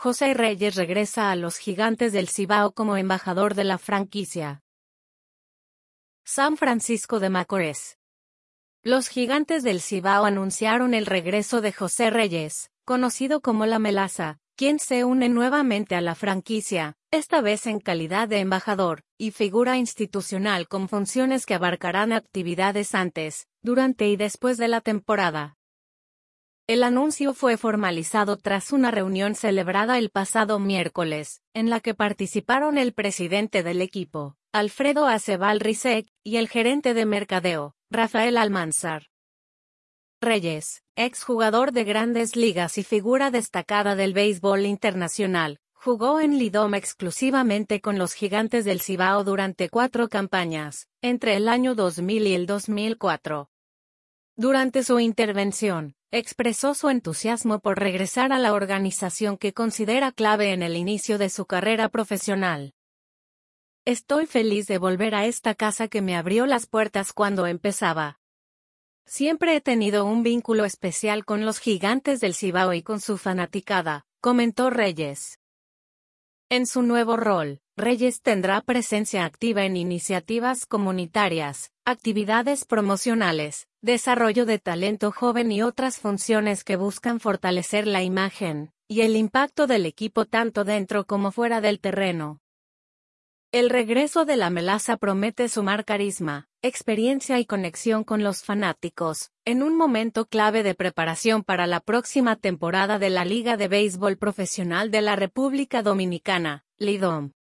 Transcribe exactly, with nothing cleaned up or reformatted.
José Reyes regresa a los Gigantes del Cibao como embajador de la franquicia. San Francisco de Macorís. Los Gigantes del Cibao anunciaron el regreso de José Reyes, conocido como La Melaza, quien se une nuevamente a la franquicia, esta vez en calidad de embajador y figura institucional con funciones que abarcarán actividades antes, durante y después de la temporada. El anuncio fue formalizado tras una reunión celebrada el pasado miércoles, en la que participaron el presidente del equipo, Alfredo Acebal Rizek, y el gerente de mercadeo, Rafael Almanzar. Reyes, exjugador de Grandes Ligas y figura destacada del béisbol internacional, jugó en Lidom exclusivamente con los Gigantes del Cibao durante cuatro campañas, entre el año dos mil y el dos mil cuatro. Durante su intervención, expresó su entusiasmo por regresar a la organización que considera clave en el inicio de su carrera profesional. Estoy feliz de volver a esta casa que me abrió las puertas cuando empezaba. Siempre he tenido un vínculo especial con los Gigantes del Cibao y con su fanaticada, comentó Reyes. En su nuevo rol, Reyes tendrá presencia activa en iniciativas comunitarias, actividades promocionales, desarrollo de talento joven y otras funciones que buscan fortalecer la imagen y el impacto del equipo tanto dentro como fuera del terreno. El regreso de La Melaza promete sumar carisma, experiencia y conexión con los fanáticos, en un momento clave de preparación para la próxima temporada de la Liga de Béisbol Profesional de la República Dominicana, Lidom.